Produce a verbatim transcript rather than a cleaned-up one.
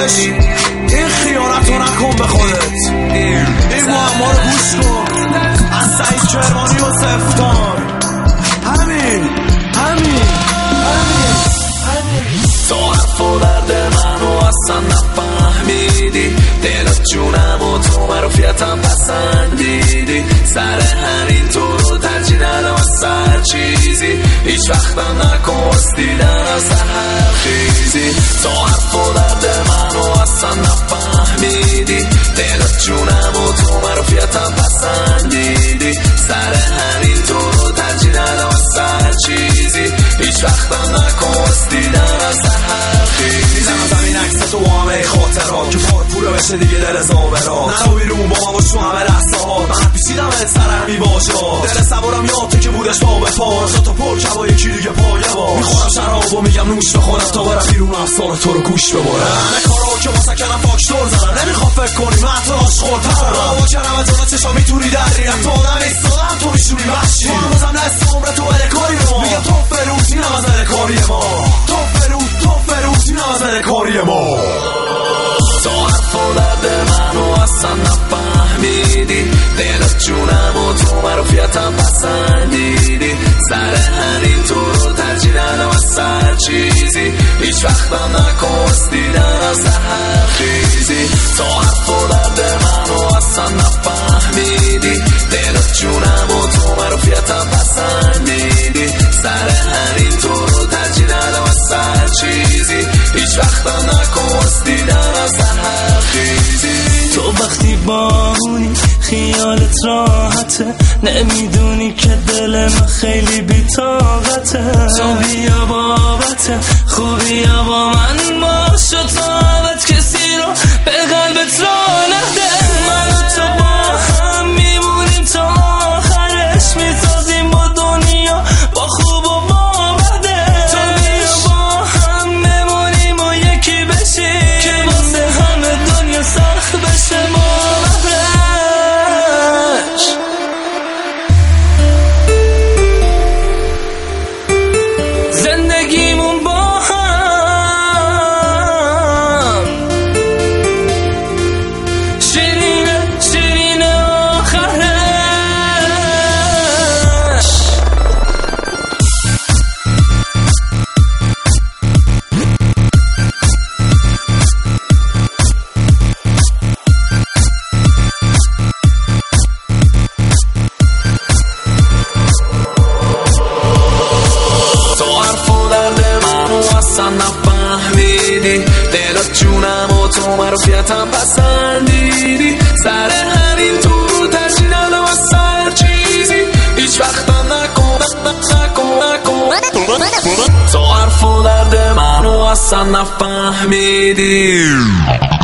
داداش این خیانت رو نکن به خودت، این معما رو گوش کن از سعید کرمانی و سفتان. همین همین همین تو حرف و درد منو اصلا نفهمیدی، دلت جونم و تو معروفیتم پسندیدی، سر همین تو رو ترجیح ندم از سر چیزی، هیچ وقتم نکن دیدن از سحر خیزی. تو حرف و درد منو اصلا نفهمیدی، دلت جونم و تو معروفیتم پسندیدی، سر همین تو رو ترجیح ندم از سر چیزی، هیچ وقتم نکن دیدن از سحر خیزی. میزنم زمین عکس تو با همه خاطرات که پار پوره بشه دیگه دل زاورات، نرو بیرون با من باش تو همه لحظه ها، من پیچیدم ات سر همی باشا، دل صبورم یاد تو که بودش با به پا، تا پر کبا یکی دیگه پایه با، میخورم شراب و میگم نوش بخورم تا برم بیرون افسار تو رو گوش ببرم، همه کارا که واسه کردم فاکتور زدم، نمیخوام فکر کنی من تو آشغال‌ترم، راوا کردم از اون چشا میتونی دریرم، تو آدم ایستادم تو میشونی وحشی، تو هنوزم نصف عمر تو بره کاری ما، میگم تو فروت اینم از بره کاری ما، تو فروت تو فروت اینم از بره کاری ما. تو حرف و درد منو اصلا نفهمیدی، دلت جونم و تو معروفیتم پسندیدی، سر همین تو رو ترجیح ندم از سر چیزی، هیچ وقتم نکن دیدن از سحر خیزی. تو حرف و درد منو اصلا نفهمیدی، دلت جونم و تو معروفیتم پسندیدی، سر همین تو رو ترجیح ندم از سر چیزی، هیچ وقتم نکن دیدن از سحر خیزی. تو وقتی بامونی خیالت راحته، نمیدونی که دل من خیلی بی‌طاقته، تو بیا بابته خوبی با من باش و طاقت کسی رو به قلبت را نده، من و تو با هم میمونیم تا آخرش، میسازیم با دنیا با خوب و با بده، تو بیا با هم بمونیم و یکی بشیم که واسه همه دنیا سخت بشه باورش. زندگیمون با هم شیرینه شیرینه آخرش. نفهمیدی، دلت جونم و تو معروفیتم پسندیدی، سر همین تو رو ترجیح ندم از سر چیزی، هیچ وقتم نکن نکن نکن تو حرف و درد منو اصلا نفهمیدی.